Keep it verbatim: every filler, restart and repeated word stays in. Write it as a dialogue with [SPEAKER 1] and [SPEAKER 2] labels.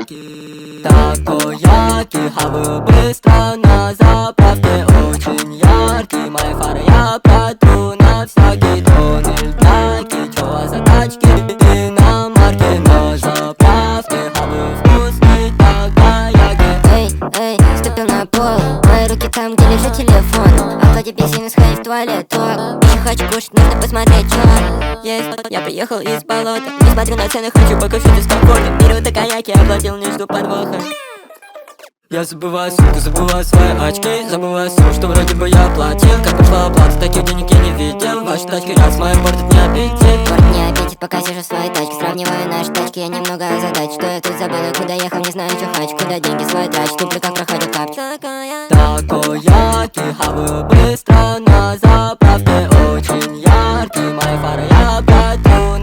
[SPEAKER 1] Такояки хаваю быстро на заправке, очень яркий. Мои фары я протру на всякий тоннель таки. Чё у вас за тачки? Иномарки на заправке, хаваю вкусный такояки.
[SPEAKER 2] Эй, эй, ступил на пол, мои руки там, где лежит телефон. А Влади песен сходить в туалет, то еще хочу кушать, нужно посмотреть, чё есть. Я приехал из болота, не смотрю на цены, хочу покушать из комфорта. Беру такояки, оплатил, не жду подвоха.
[SPEAKER 1] Я забываю сумку, забываю свои очки, забываю сумку, что вроде бы я платил. Как пошла оплата, таких денег я не видел. Ваши тачки раз моим портит не аппетит.
[SPEAKER 2] Порт не аппетит, пока сижу в своей тачке. Сравниваю наши тачки, я немного озадач. Что я тут забыл и куда ехал, не знаю, чё хочу. Куда деньги свои трачу, туплю, как проходит капч.
[SPEAKER 1] Такояки хаваю быстро на заправке, очень яркий. Мои фары я протру